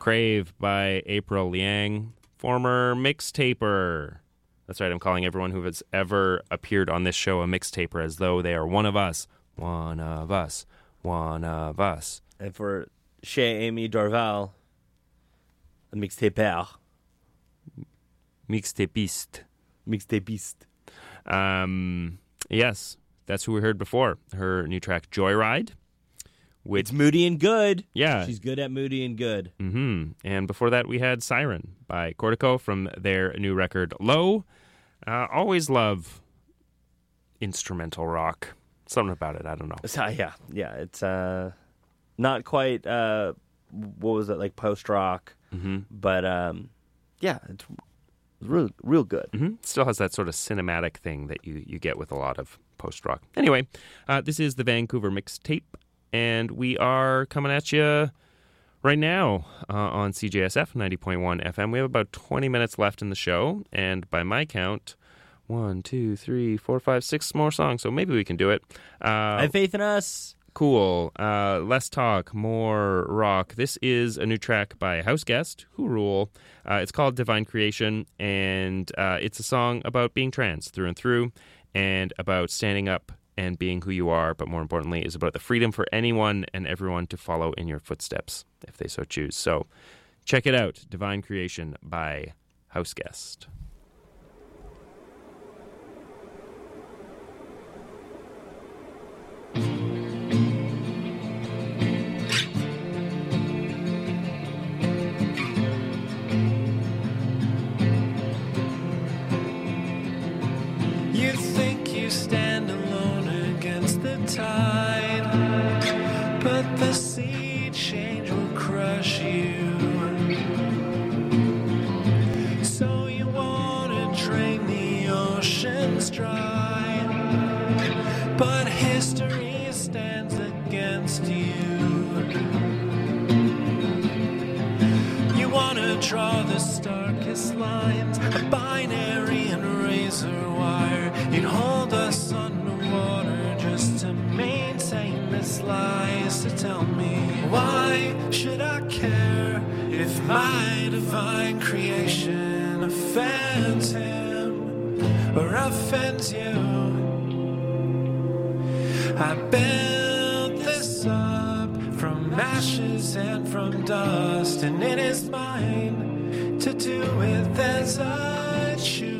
Crave by April Liang, former mixtaper. That's right, I'm calling everyone who has ever appeared on this show a mixtaper as though they are one of us. One of us. One of us. And for Chez Amy Dorval, a mixtaper. Mixtapiste. Mixtapiste. Yes, that's who we heard before. Her new track, Joyride. It's moody and good. Yeah. She's good at moody and good. Mm-hmm. And before that, we had Siren by Cortico from their new record, Low. Always love instrumental rock. Something about it, I don't know. Yeah. It's not quite, what was it, like post-rock. Mm-hmm. But, yeah, it's real good. Mm-hmm. Still has that sort of cinematic thing that you get with a lot of post-rock. Anyway, this is the Vancouver Mixtape. And we are coming at you right now on CJSF 90.1 FM. We have about 20 minutes left in the show. And by my count, 1, 2, 3, 4, 5, 6 more songs. So maybe we can do it. I have faith in us. Cool. Less talk, more rock. This is a new track by House Guest, who rule. It's called Divine Creation. And it's a song about being trans through and through. And about standing up and being who you are, but more importantly, is about the freedom for anyone and everyone to follow in your footsteps, if they so choose. So check it out, Divine Creation by House Guest. You think you stand alone against the tide, but the sea change will crush you. So you want to drain the oceans dry, but history stands against you. You want to draw the starkest lines, a binary and razor wire. You'd hold us underwater just to maintain this lie. So tell me, why should I care if my divine creation offends him or offends you? I built this up from ashes and from dust, and it is mine to do with as I choose.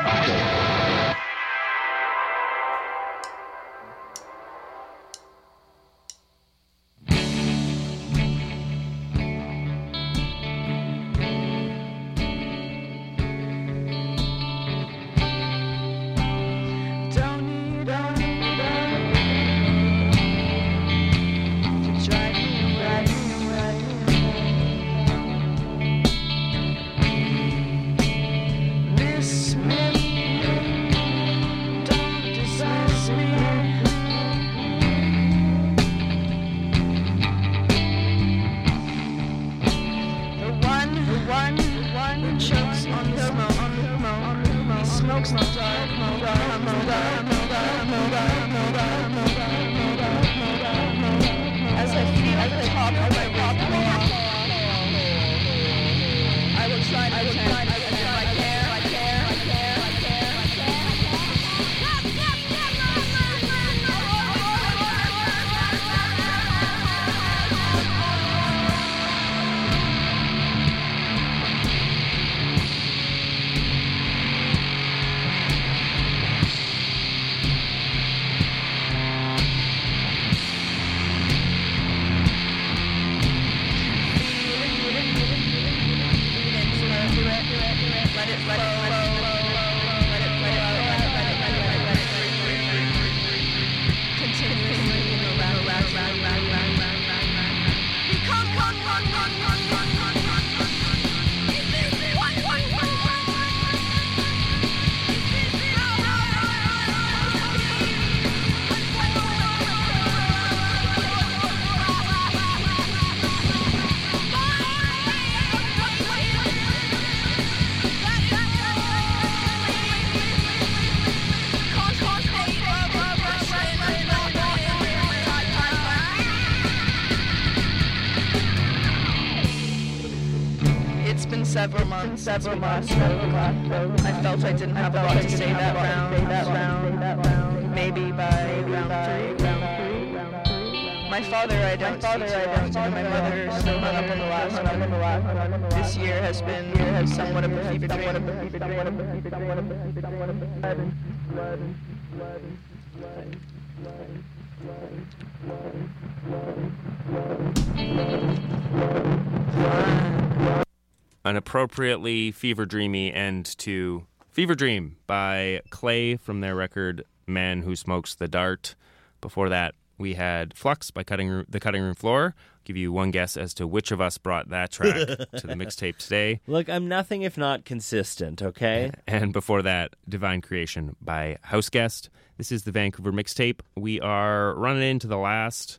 Several months. I felt I didn't have a lot to say that round. Maybe by round 3. My father I don't see too often. My mother still hung up on the last one. This year has been somewhat of a fever dream. An appropriately fever dreamy end to Fever Dream by Clay from their record Man Who Smokes the Dart. Before that, we had Flux by The Cutting Room Floor. I'll give you one guess as to which of us brought that track to the mixtape today. Look, I'm nothing if not consistent, okay? And before that, Divine Creation by House Guest. This is the Vancouver mixtape. We are running into the last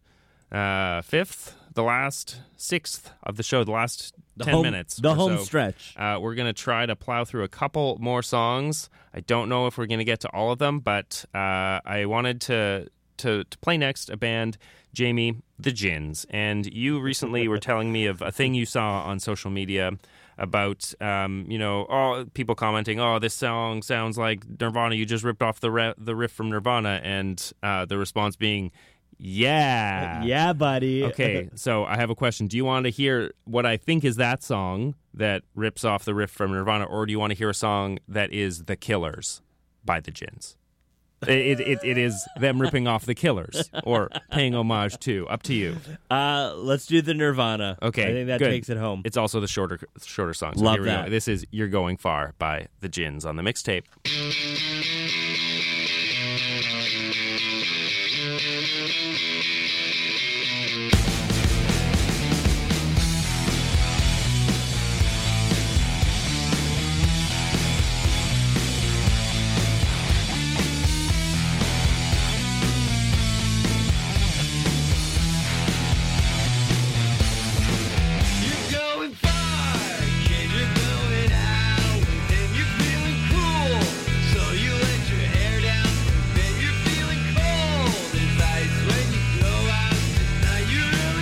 sixth of the show, the last 10 minutes. The home stretch. We're going to try to plow through a couple more songs. I don't know if we're going to get to all of them, but I wanted to play next a band, Jamie, the Gins. And you recently were telling me of a thing you saw on social media about, people commenting, oh, this song sounds like Nirvana. You just ripped off the riff from Nirvana. And the response being, yeah. Yeah, buddy. Okay, so I have a question. Do you want to hear what I think is that song that rips off the riff from Nirvana, or do you want to hear a song that is The Killers by the Gins? It is them ripping off the Killers or paying homage to. Up to you. Let's do the Nirvana. Okay, I think that good. takes it home. It's also the shorter song. So Love here we that. go. This is You're Going Far by the Gins on the mixtape. You're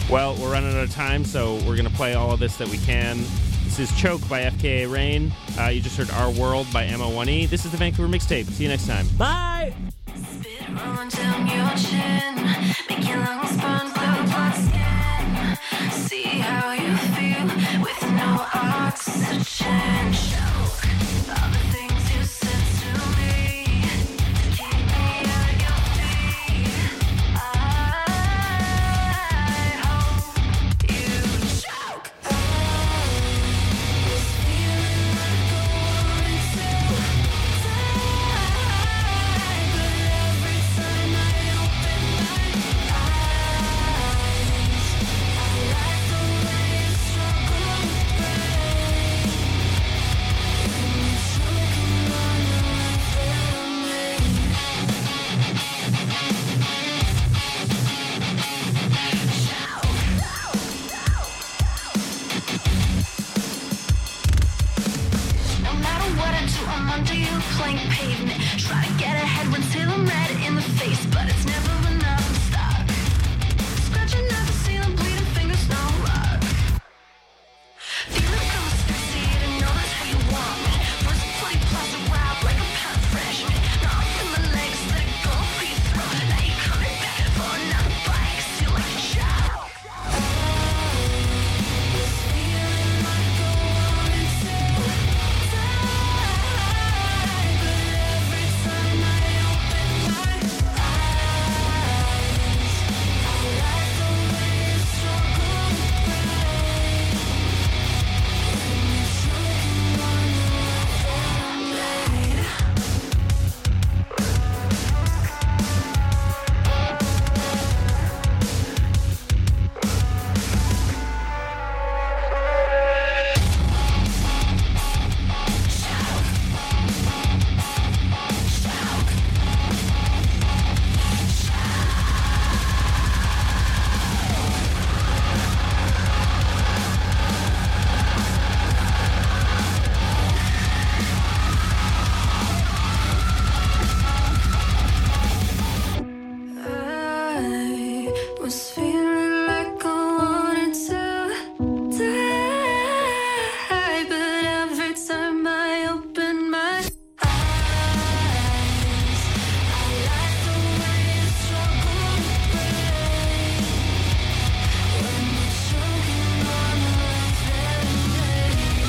Well, we're running out of time, so we're going to play all of this that we can. This is Choke by FKA Rain. You just heard Our World by MO1E. This is the Vancouver Mixtape. See you next time. Bye! Spit rolling down your chin, make your lungs burn blue blood skin. See how you feel with no oxygen. Choke all the things you said to me to keep me at your feet. I hope you choke. I was feeling like I wanted to die, but every time I open my eyes, I like the way you struggle with pain. When you're choking on the life that I made. No matter what I do, I'm under you, playing pavement. Try to get ahead until I'm red in the face, but it's never enough. I'm stuck. Scratching at the ceiling, bleeding fingers, no luck. Feeling conspiracy to know that's how you want me. First play plastic wrap like a pound of fresh meat. Now I'm in my legs, let it go, please throw. Now you're coming back for another bite, 'cause you like a chow. Feeling like I wanted to die, but every time I open my eyes, I like the way you struggle with pain. When you're choking on the life that I made. I was feeling like I wanted to die, but every time I open my eyes, I like the way you struggle with pain. When you're choking on the life that I made.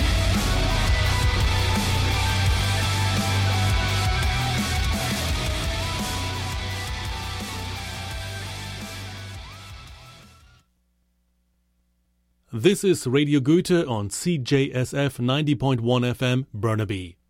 This is Radio Goethe on CJSF 90.1 FM, Burnaby.